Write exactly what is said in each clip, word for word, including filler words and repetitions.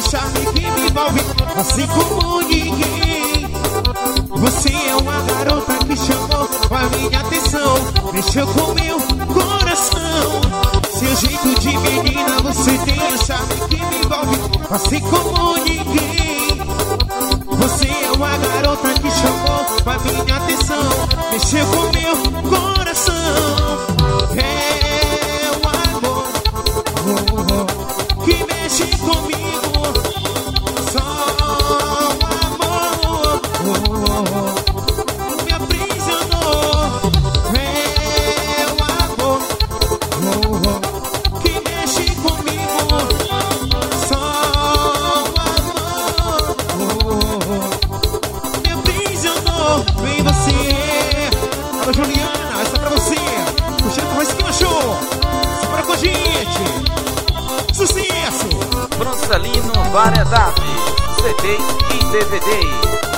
charme que me envolve, assim como ninguém. Você é uma garota que chamou a minha atenção, mexeu com meu coração. Seu jeito de menina, você tem o charme que me envolve, assim como ninguém. Você é uma garota que chamou a minha atenção, mexeu com meu coração. É o amor oh, oh, que mexe comigo, só o amor oh, oh, me aprisionou. É o amor oh, oh, que mexe comigo, só o amor oh, oh, me aprisionou. Vem você, alô Juliana, essa é pra você. Curtindo com a Esquina Show, se para com a gente. Sucesso! Bronsalino Variedades, C Ds e D V Ds.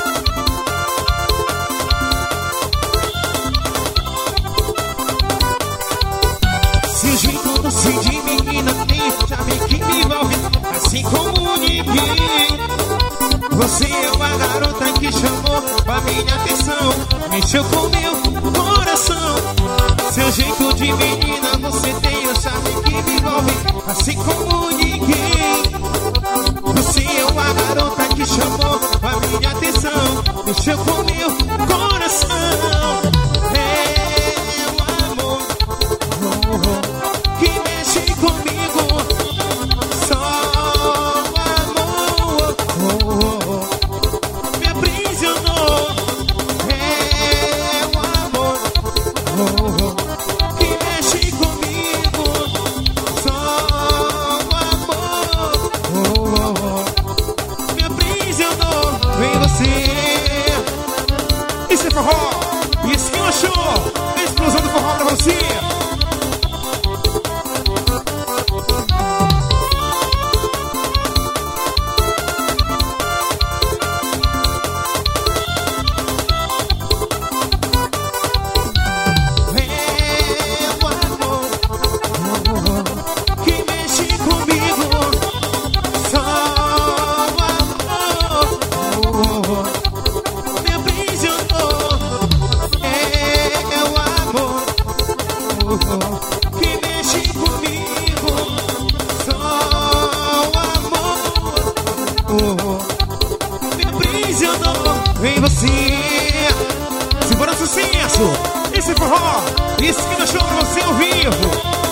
Seu jeito doce de menina tem charme que me envolve, assim como ninguém. Você é uma garota que chamou a minha atenção, mexeu com meu coração. Seu jeito de menina, você tem o charme que me envolve, assim como ninguém. Você é uma garota que chamou a minha atenção, mexeu com meu coração. É o amor oh, oh, que mexe comigo, só o amor oh, oh, me aprisionou. É o amor oh, oh, que mexe comigo, só o amor oh, oh, me aprisionou. Vem você, esse é forró, e Esquina Show, a explosão do forró pra você. É o amor oh, oh, que mexe comigo, só o amor oh, oh, me aprisionou. É o amor oh, oh, que mexe comigo, só o amor oh, oh, me aprisionou. Vem você, simbora sucesso, esse forró, Esquina Show pra você ao vivo.